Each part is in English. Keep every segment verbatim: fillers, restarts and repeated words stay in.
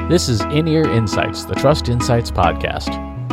This is In-Ear Insights, the Trust Insights podcast.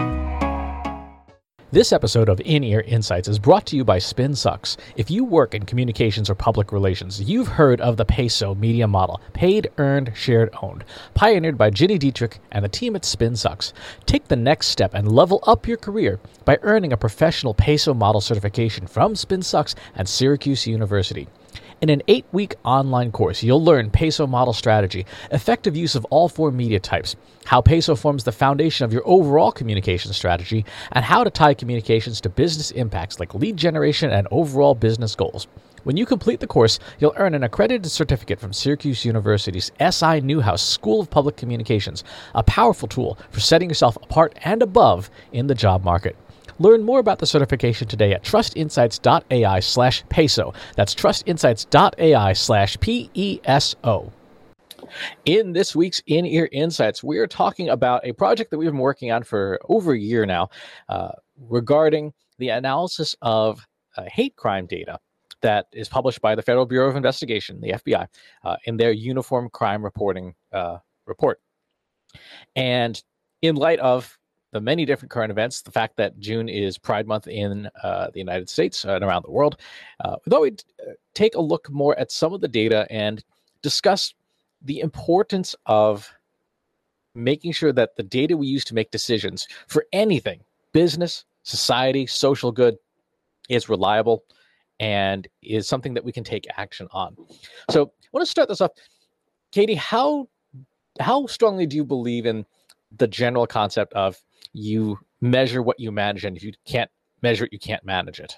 This episode of In-Ear Insights is brought to you by SpinSucks. If you work in communications or public relations, you've heard of the PESO media model, paid, earned, shared, owned, pioneered by Ginny Dietrich and the team at SpinSucks. Take the next step and level up your career by earning a professional PESO model certification from SpinSucks and Syracuse University. In an eight-week online course, you'll learn PESO model strategy, effective use of all four media types, how PESO forms the foundation of your overall communication strategy, and how to tie communications to business impacts like lead generation and overall business goals. When you complete the course, you'll earn an accredited certificate from Syracuse University's S I Newhouse School of Public Communications, a powerful tool for setting yourself apart and above in the job market. Learn more about the certification today at trustinsights.ai slash peso. That's trustinsights.ai slash P E S O. In this week's In-Ear Insights, we are talking about a project that we've been working on for over a year now uh, regarding the analysis of uh, hate crime data that is published by the Federal Bureau of Investigation, the F B I, uh, in their Uniform Crime Reporting uh, report. And in light of the many different current events, the fact that June is Pride Month in uh, the United States and around the world, uh, we thought we'd take a look more at some of the data and discuss the importance of making sure that the data we use to make decisions for anything, business, society, social good, is reliable and is something that we can take action on. So I want to start this off. Katie, how how strongly do you believe in the general concept of you measure what you manage, and if you can't measure it, you can't manage it?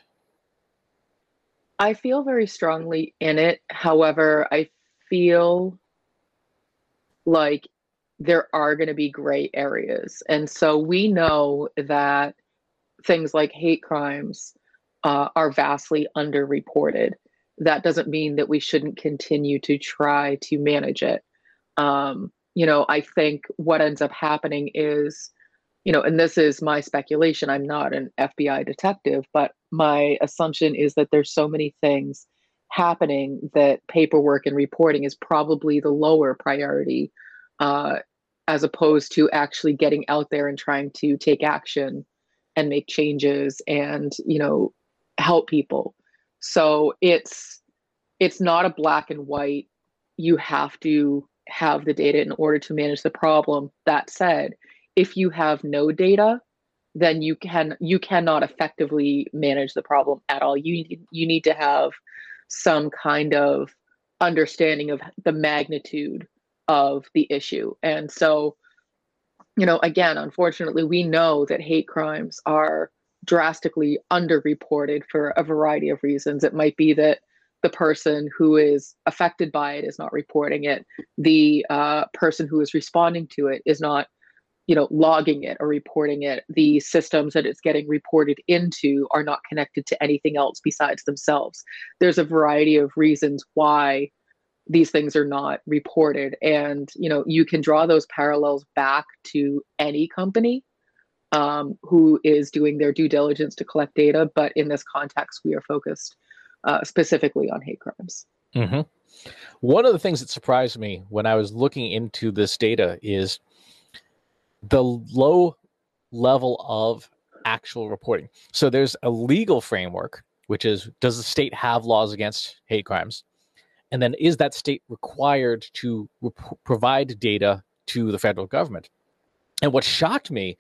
I feel very strongly in it. However, I feel like there are going to be gray areas. And so we know that things like hate crimes uh, are vastly underreported. That doesn't mean that we shouldn't continue to try to manage it. Um, you know, I think what ends up happening is, you know, and this is my speculation, I'm not an F B I detective, but my assumption is that there's so many things happening that paperwork and reporting is probably the lower priority, uh, as opposed to actually getting out there and trying to take action and make changes and, you know, help people. So it's it's not a black and white, you have to have the data in order to manage the problem. That said, if you have no data, then you can you cannot effectively manage the problem at all. You you need to have some kind of understanding of the magnitude of the issue. And so, you know, again, unfortunately, we know that hate crimes are drastically underreported for a variety of reasons. It might be that the person who is affected by it is not reporting it. The uh, person who is responding to it is not, you know, logging it or reporting it. The systems that it's getting reported into are not connected to anything else besides themselves. There's a variety of reasons why these things are not reported. And, you know, you can draw those parallels back to any company um, who is doing their due diligence to collect data. But in this context, we are focused uh, specifically on hate crimes. Mm-hmm. One of the things that surprised me when I was looking into this data is the low level of actual reporting. So there's a legal framework, which is, does the state have laws against hate crimes? And then is that state required to rep- provide data to the federal government? And what shocked me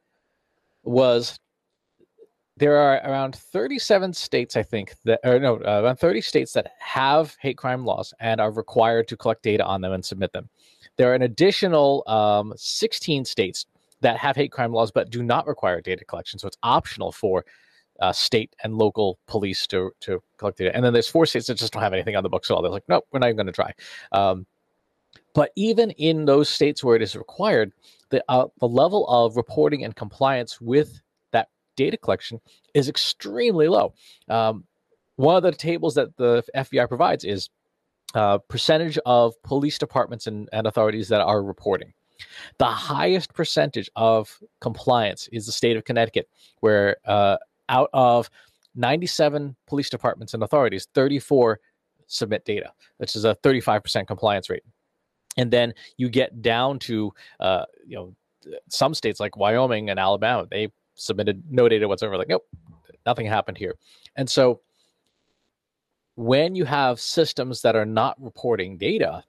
was there are around thirty-seven states, I think, that, or no, uh, around thirty states that have hate crime laws and are required to collect data on them and submit them. There are an additional um, sixteen states that have hate crime laws but do not require data collection. So it's optional for uh, state and local police to, to collect data. And then there's four states that just don't have anything on the books at all. They're like, nope, we're not even going to try. Um, but even in those states where it is required, the, uh, the level of reporting and compliance with that data collection is extremely low. Um, one of the tables that the F B I provides is Uh, percentage of police departments and, and authorities that are reporting. The highest percentage of compliance is the state of Connecticut, where uh, out of ninety-seven police departments and authorities, thirty-four submit data, which is a thirty-five percent compliance rate. And then you get down to, uh, you know, some states like Wyoming and Alabama, they submitted no data whatsoever. Like, nope, nothing happened here. And so when you have systems that are not reporting data,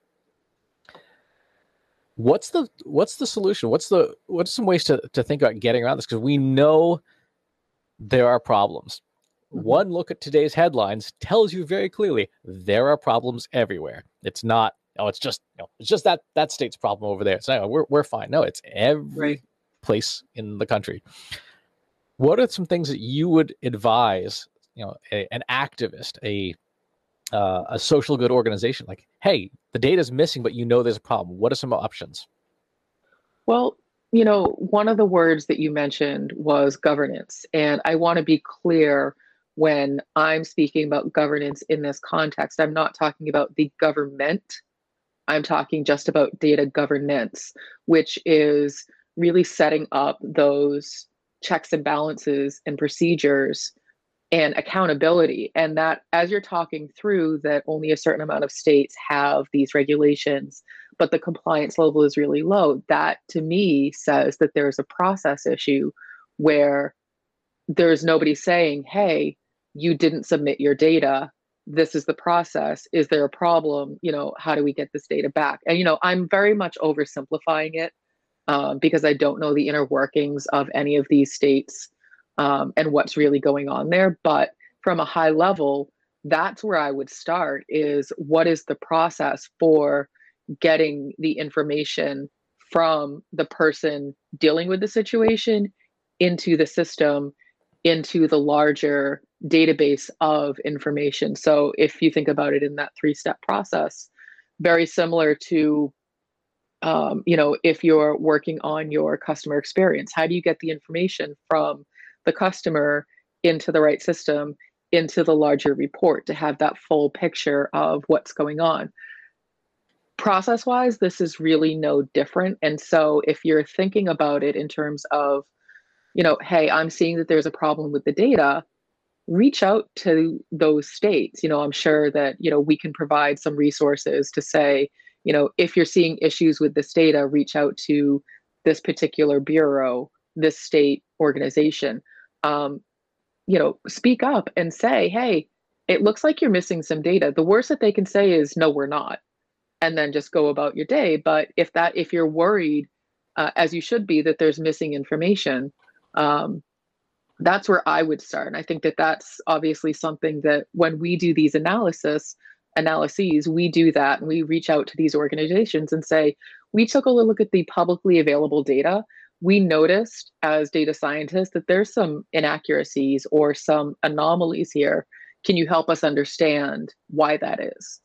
what's the what's the solution? What's the what's some ways to, to think about getting around this? Because we know there are problems. Mm-hmm. One look at today's headlines tells you very clearly there are problems everywhere. It's not, oh, it's just, you know, it's just that that state's problem over there. So anyway, we're we're fine. No, it's every right. place in the country. What are some things that you would advise, you know, a, an activist, a uh, a social good organization, like, hey, the data is missing, but you know there's a problem. What are some options? Well, you know, one of the words that you mentioned was governance, and I want to be clear. When I'm speaking about governance in this context, I'm not talking about the government. I'm talking just about data governance, which is really setting up those checks and balances and procedures and accountability. And that, as you're talking through, that only a certain amount of states have these regulations, but the compliance level is really low. That, to me, says that there's a process issue where there's nobody saying, hey, you didn't submit your data. This is the process. Is there a problem? You know, how do we get this data back? And, you know, I'm very much oversimplifying it um, because I don't know the inner workings of any of these states um, and what's really going on there. But from a high level, that's where I would start, is what is the process for getting the information from the person dealing with the situation into the system, into the larger database of information. So if you think about it in that three-step process, very similar to, um, you know, if you're working on your customer experience, how do you get the information from the customer into the right system, into the larger report to have that full picture of what's going on? Process-wise, this is really no different. And so if you're thinking about it in terms of, you know, hey, I'm seeing that there's a problem with the data, reach out to those states. You know, I'm sure that, you know, we can provide some resources to say, you know, if you're seeing issues with this data, reach out to this particular bureau, this state organization. Um, you know, speak up and say, hey, it looks like you're missing some data. The worst that they can say is, no, we're not, and then just go about your day. But if that, if you're worried, uh, as you should be, that there's missing information, um, that's where I would start. And I think that that's obviously something that when we do these analysis analyses, we do that and we reach out to these organizations and say, we took a look at the publicly available data. We noticed as data scientists that there's some inaccuracies or some anomalies here. Can you help us understand why that is?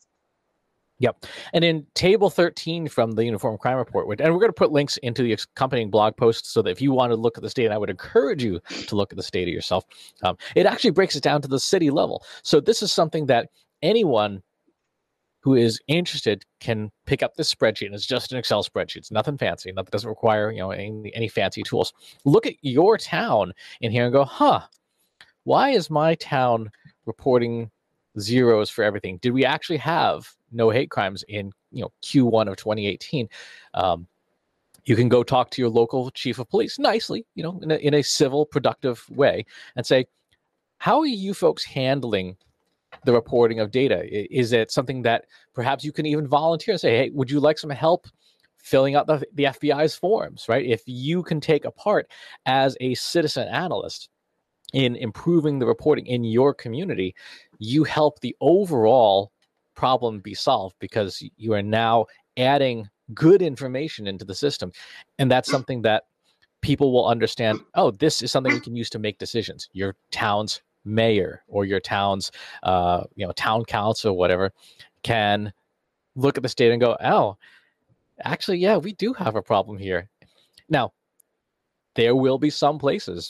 Yep. And in table thirteen from the Uniform Crime Report, and we're going to put links into the accompanying blog post so that if you want to look at this data, I would encourage you to look at this data yourself. Um, it actually breaks it down to the city level. So this is something that anyone who is interested can pick up this spreadsheet. And it's just an Excel spreadsheet. It's nothing fancy. Nothing doesn't require, you know, any, any fancy tools. Look at your town in here and go, huh, why is my town reporting zeros for everything? Did we actually have no hate crimes in, you know, Q one of twenty eighteen? Um, you can go talk to your local chief of police nicely, you know, in a, in a civil, productive way, and say, how are you folks handling the reporting of data? Is it something that perhaps you can even volunteer and say, hey, would you like some help filling out the, the F B I's forms, right? If you can take a part as a citizen analyst in improving the reporting in your community, you help the overall problem be solved because you are now adding good information into the system. And that's something that people will understand. Oh, this is something we can use to make decisions. Your town's mayor or your town's, uh, you know, town council or whatever can look at this data and go, oh, actually, yeah, we do have a problem here. Now, there will be some places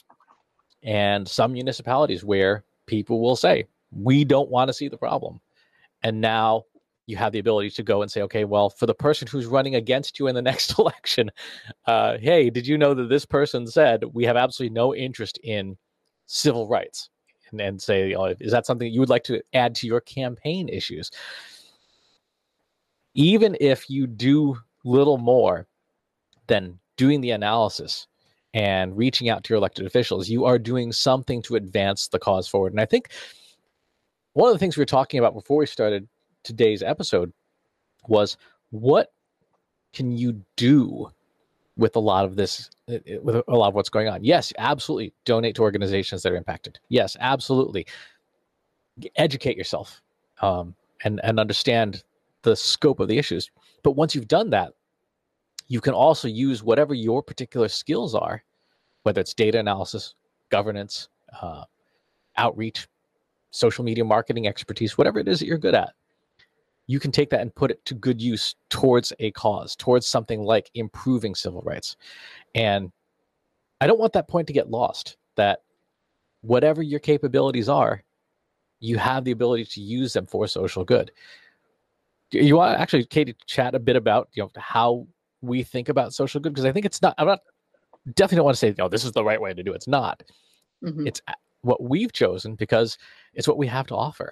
and some municipalities where people will say, we don't want to see the problem. And now you have the ability to go and say, okay, well, for the person who's running against you in the next election, uh, hey, did you know that this person said we have absolutely no interest in civil rights? And, and say, you know, is that something you would like to add to your campaign issues? Even if you do little more than doing the analysis and reaching out to your elected officials. You are doing something to advance the cause forward. And I think one of the things we were talking about before we started today's episode was, what can you do with a lot of this, with a lot of what's going on? Yes, absolutely. Donate to organizations that are impacted. Yes, absolutely. Educate yourself um, and, and understand the scope of the issues. But once you've done that, you can also use whatever your particular skills are, whether it's data analysis, governance, uh, outreach, social media marketing expertise, whatever it is that you're good at. You can take that and put it to good use towards a cause, towards something like improving civil rights. And I don't want that point to get lost, that whatever your capabilities are, you have the ability to use them for social good. You want to actually, Katie, chat a bit about, you know, how we think about social good? Because I think it's not, I'm not, definitely don't want to say, oh, this is the right way to do it. It's not. Mm-hmm. It's what we've chosen because it's what we have to offer.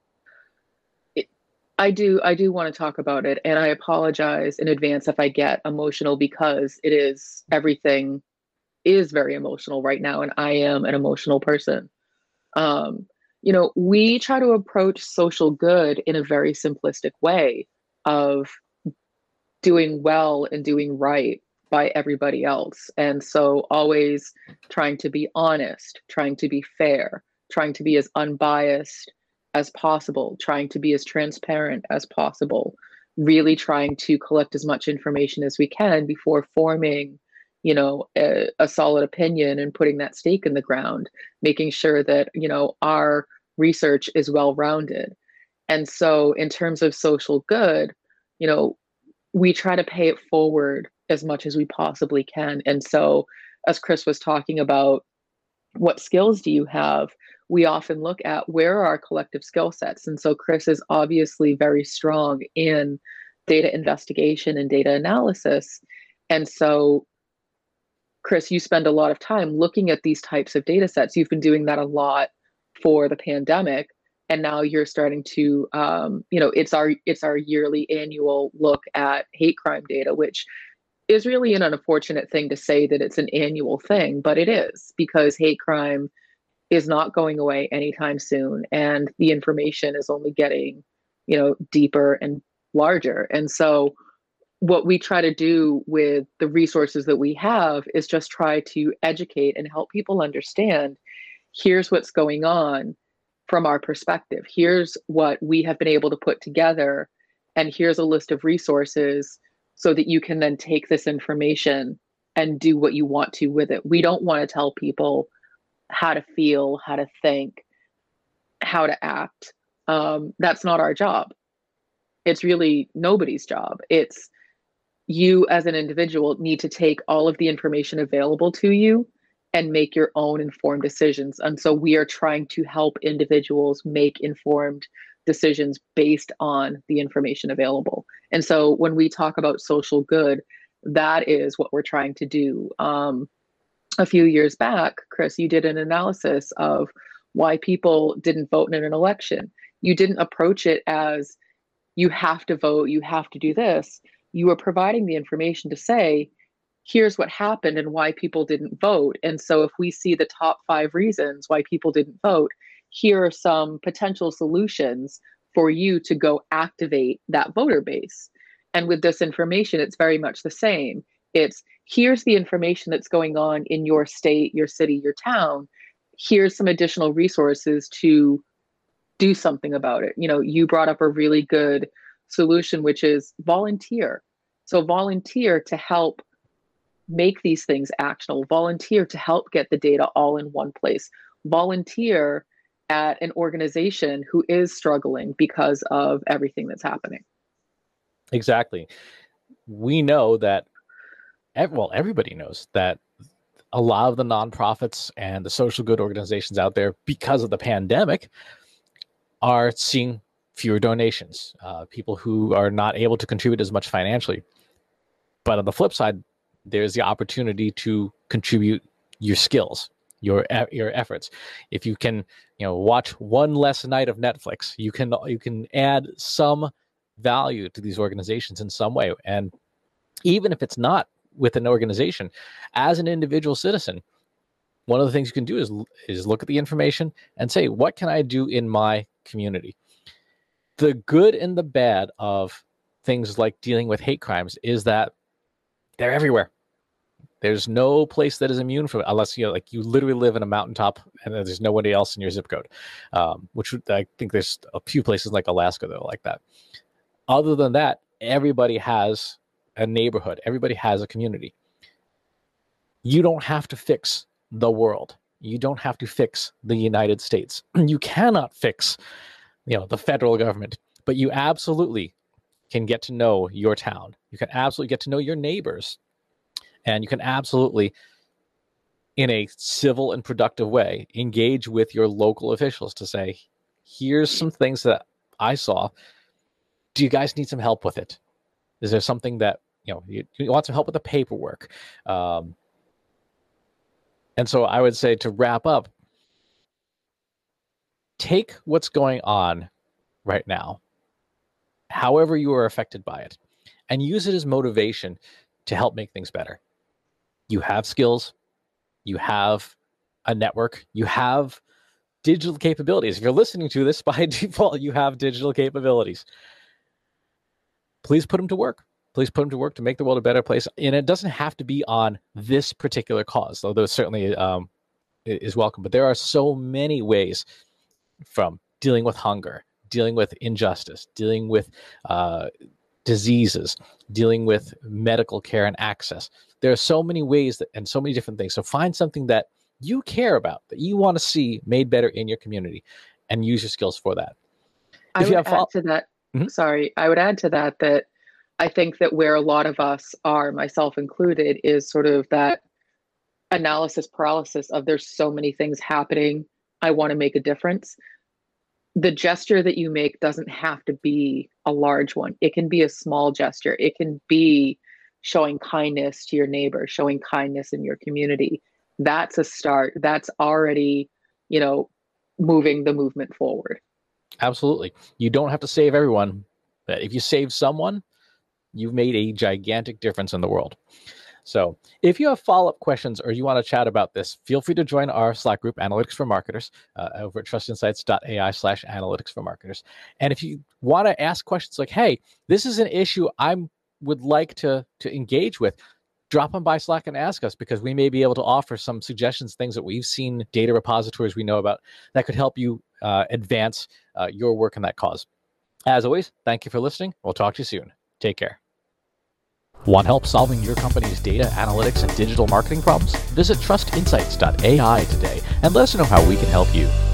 I do, I do want to talk about it, and I apologize in advance if I get emotional, because it is, everything is very emotional right now, and I am an emotional person. Um, you know, we try to approach social good in a very simplistic way of doing well and doing right by everybody else. And so always trying to be honest, trying to be fair, trying to be as unbiased as possible, trying to be as transparent as possible, really trying to collect as much information as we can before forming, you know, a, a solid opinion and putting that stake in the ground, making sure that, you know, our research is well-rounded. And so in terms of social good, you know, we try to pay it forward as much as we possibly can. And so as Chris was talking about, what skills do you have? We often look at where are our collective skill sets. And so Chris is obviously very strong in data investigation and data analysis. And so Chris, you spend a lot of time looking at these types of data sets. You've been doing that a lot for the pandemic. And now you're starting to, um, you know, it's our it's our yearly annual look at hate crime data, which is really an unfortunate thing to say that it's an annual thing, but it is, because hate crime is not going away anytime soon, and the information is only getting, you know, deeper and larger. And so what we try to do with the resources that we have is just try to educate and help people understand, here's what's going on from our perspective. Here's what we have been able to put together, and here's a list of resources so that you can then take this information and do what you want to with it. We don't want to tell people how to feel, how to think, how to act. Um, that's not our job. It's really nobody's job. It's you as an individual need to take all of the information available to you and make your own informed decisions. And so we are trying to help individuals make informed decisions based on the information available. And so when we talk about social good, that is what we're trying to do. Um, a few years back, Chris, you did an analysis of why people didn't vote in an election. You didn't approach it as, you have to vote, you have to do this. You were providing the information to say, here's what happened and why people didn't vote. And so if we see the top five reasons why people didn't vote, here are some potential solutions for you to go activate that voter base. And with this information, it's very much the same. It's, here's the information that's going on in your state, your city, your town. Here's some additional resources to do something about it. You know, you brought up a really good solution, which is volunteer. So volunteer to help make these things actionable, volunteer to help get the data all in one place, volunteer at an organization who is struggling because of everything that's happening. Exactly. We know that, well, everybody knows that a lot of the nonprofits and the social good organizations out there, because of the pandemic, are seeing fewer donations, uh, people who are not able to contribute as much financially. But on the flip side, there's the opportunity to contribute your skills, your your efforts. If you can, you know, watch one less night of Netflix, you can you can add some value to these organizations in some way. And even if it's not with an organization, as an individual citizen, one of the things you can do is, is look at the information and say, what can I do in my community? The good and the bad of things like dealing with hate crimes is that they're everywhere. There's no place that is immune from it, unless you know, like you literally live in a mountaintop and there's nobody else in your zip code. Um, which I think there's a few places like Alaska that are like that. Other than that, everybody has a neighborhood. Everybody has a community. You don't have to fix the world. You don't have to fix the United States. You cannot fix, you know, the federal government, but you absolutely can get to know your town. You can absolutely get to know your neighbors. And you can absolutely, in a civil and productive way, engage with your local officials to say, here's some things that I saw. Do you guys need some help with it? Is there something that, you know, you, you want some help with the paperwork? Um, and so I would say, to wrap up, take what's going on right now, however you are affected by it, and use it as motivation to help make things better. You have skills, you have a network, you have digital capabilities. If you're listening to this, by default, you have digital capabilities. Please put them to work. Please put them to work to make the world a better place. And it doesn't have to be on this particular cause, although certainly um, is welcome. But there are so many ways, from dealing with hunger, dealing with injustice, dealing with uh, diseases, dealing with medical care and access. There are so many ways that, and so many different things. So find something that you care about, that you want to see made better in your community, and use your skills for that. I If would you have add fol- to that. Mm-hmm. Sorry, I would add to that that I think that where a lot of us are, myself included, is sort of that analysis paralysis of there's so many things happening. I want to make a difference. The gesture that you make doesn't have to be a large one. It can be a small gesture. It can be showing kindness to your neighbor, showing kindness in your community. That's a start. That's already, you know, moving the movement forward. Absolutely. You don't have to save everyone, but if you save someone, you've made a gigantic difference in the world. So if you have follow-up questions or you want to chat about this, feel free to join our Slack group, Analytics for Marketers, uh, over at trustinsights.ai slash analytics for marketers. And if you want to ask questions like, hey, this is an issue I would like to, to engage with, drop them by Slack and ask us, because we may be able to offer some suggestions, things that we've seen, data repositories we know about that could help you uh, advance uh, your work in that cause. As always, thank you for listening. We'll talk to you soon. Take care. Want help solving your company's data, analytics, and digital marketing problems? Visit trust insights dot A I today and let us know how we can help you.